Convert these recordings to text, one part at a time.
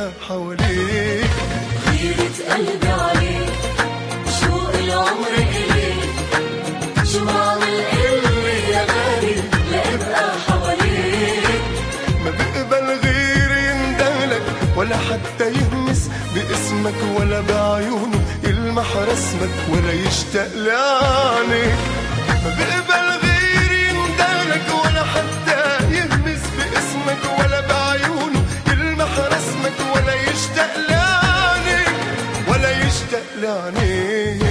يبقى حواليك. غيرة قلبي عليك، شوق العمر إليك، شو بعمل قلبي يا غالي لأبقى حواليك. ما بقبل غير يندهلك ولا حتى يهمس باسمك، ولا بعيونه يلمح رسمك ولا يشتاق لعينيك. ما بقبل غير يندهلك ولا حتى يهمس باسمك، ولا بعيونه يلمح رسمك ولا يشتاق لعينيك، ولا يشتاق لعينيك.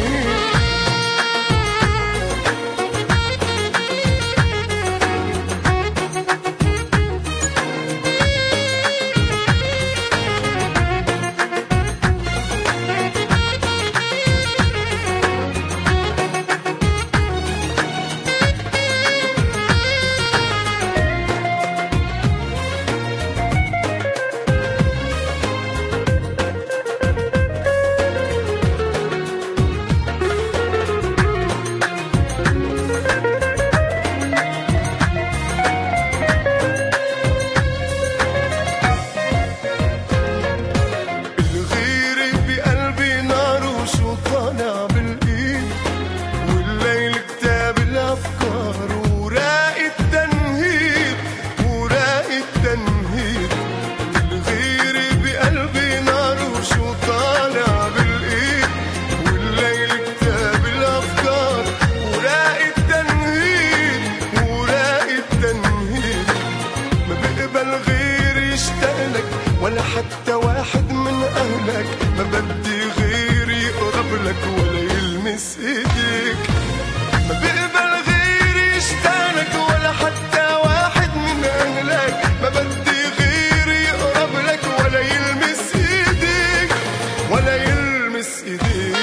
ولا حتى واحد من أهلك، ما بدي غير يقرب لك ولا يلمس إيديك. ما بقبل غير يشتاقلك ولا حتى واحد من أهلك، ما بدي غير يقرب لك ولا يلمس إيديك، ولا يلمس إيديك.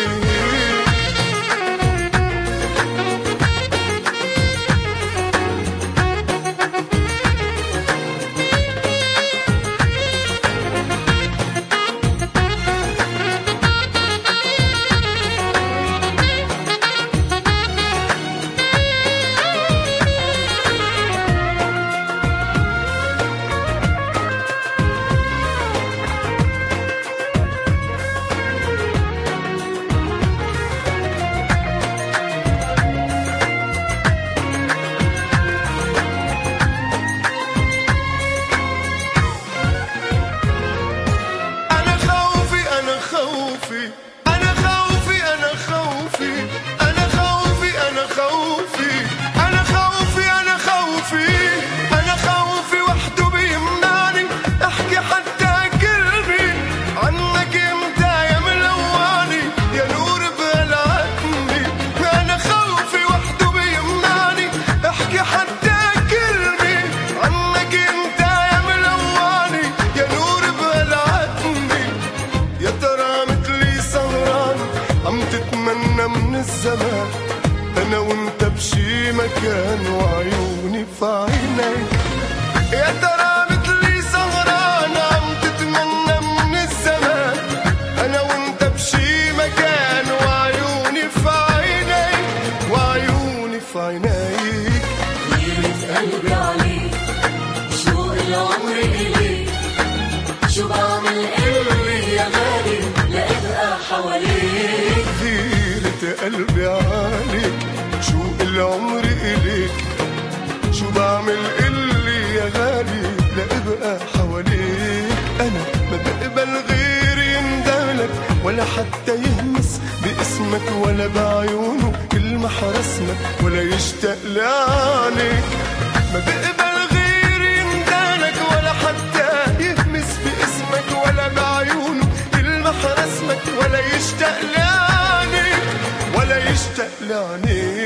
من الزمان أنا وأنت بشي مكان وعيوني في عينيك. يا ترى مثلي سهران عم تتمنى من الزمان أنا وأنت بشي مكان وعيوني في عينيك، وعيوني في عينيك. غيرة قلبي عليك، شوق العمر إليك، شو بعمل قلبي يا غالي لأبقى حواليك. قلبي عليك، شوق العمر إليك، شو بعمل قلي يا غالي لأبقى حواليك. أنا ما بقبل غير يندهلك ولا حتى يهمس باسمك، ولا بعيونه يلمح رسمك ولا يشتاق لعينيك. ما بقبل غير يندهلك ولا حتى يهمس باسمك، ولا بعيونه يلمح رسمك ولا يشتاق لعينيك، ولا يشتاق لعينيك.